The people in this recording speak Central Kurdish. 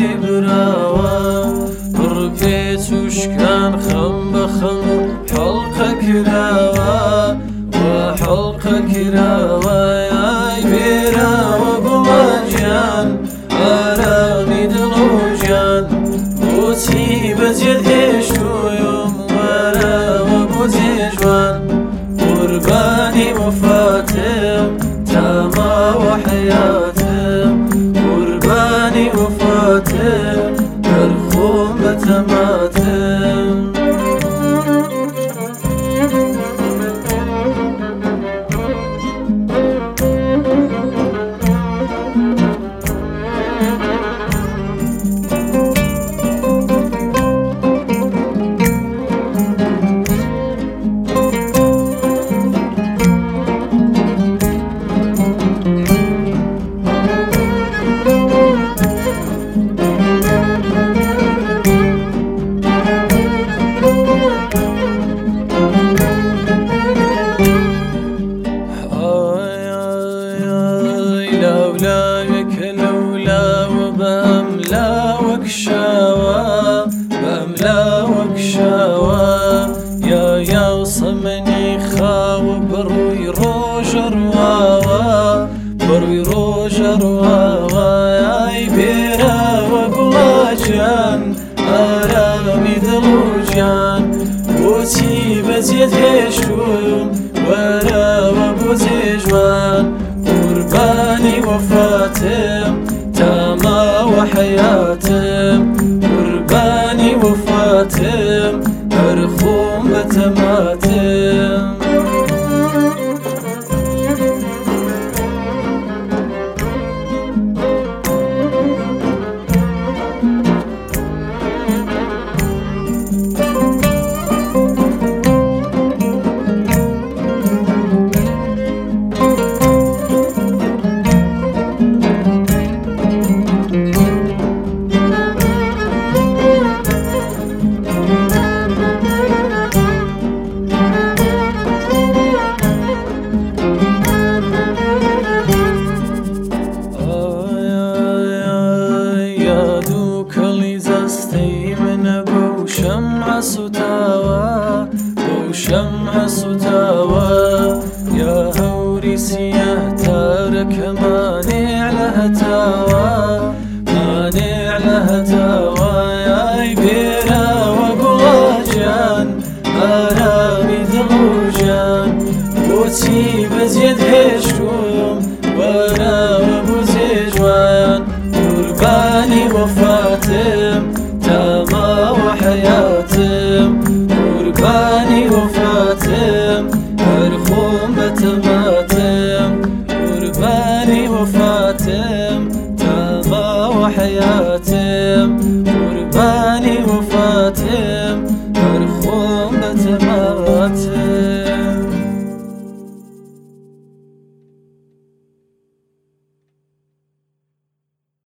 بۆی براوە بڕپێچ و شکان خەم بە خەم حەڵقە کراوە حەڵقە کراوە ئای بێراوە بڵە گیان ئارامی دڵ و ژیان بۆچی بەجێت هێشتووم وەرەوە بۆ جێژوان قوربانی وەفاتم تا ماوە حەیاتم قوربانی وەفاتم هەرخۆم بە تەماتم لەولاوێک لەولاوە بەملاوەک شاوە بەملاوەک شاوە یا یاسەمەنی خاوە بڕووی ڕۆژە ڕواوە بڕووی ڕۆژە ڕواوە ئای بێراوە بڵە گیان ئارامی دڵ و ژیان بۆچی بەجێت هێشتووم وەرەوە بۆ جێژوان قوربانی وەفاتم تا ماوە حەیاتم قوربانی وەفاتم هەرخۆم بە تەماتم شمع سوتاوە یا هەوری سیاه تارەکە مانێع لە هەتاوە مانێع لە هەتاوە